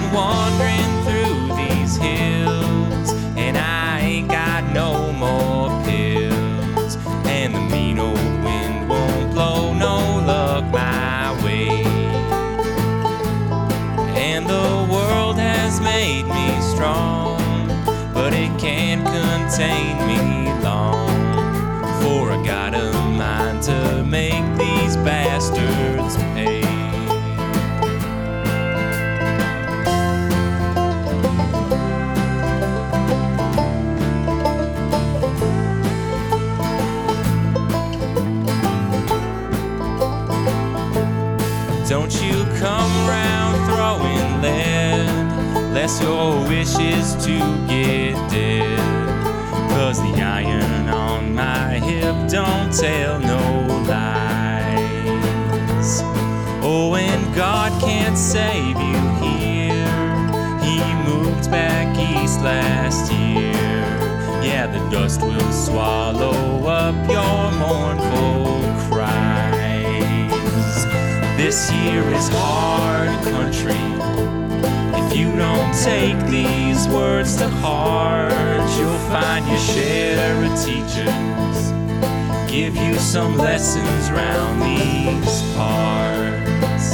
wandering through these hills, and I ain't got no more pills, and the mean old wind won't blow no luck my way. And the world has made me strong, but it can't contain me long, for I got a mind to make these bastards pay. Don't you come round throwing lead, lest your wish is to get dead, 'cause the iron on my hip don't tell no lies. Oh, and God can't save you here, He moved back east last year. Yeah, the dust will swallow up your mournful cries. This here is hard country. If you don't take these words to heart, you'll find your share of teachers give you some lessons round these parts.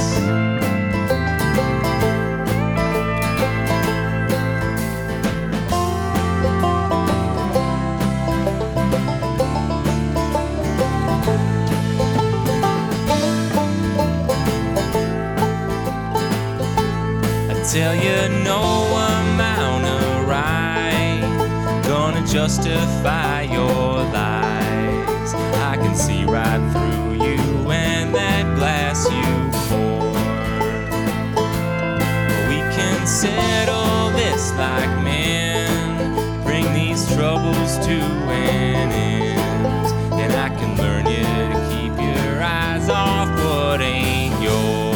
Tell you no amount of right gonna justify your lies. I can see right through you and that glass you pour. We can settle this like men, bring these troubles to an end, and I can learn you to keep your eyes off what ain't yours.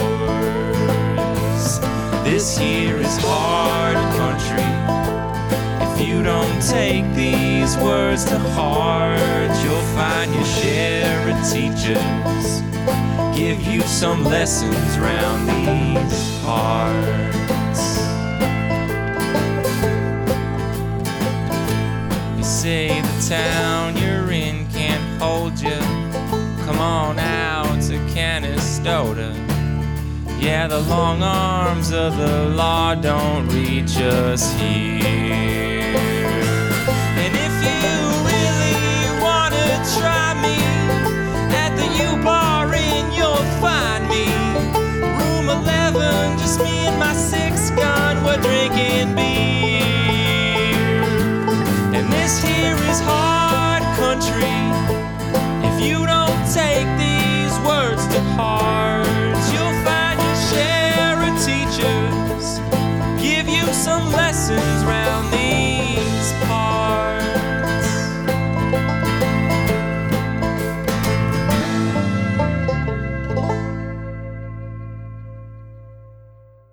This here is hard country. If you don't take these words to heart, you'll find your share of teachers give you some lessons round these parts. You say the town you're in can't hold you, come on out to Canastota. Yeah, the long arms of the law don't reach us here.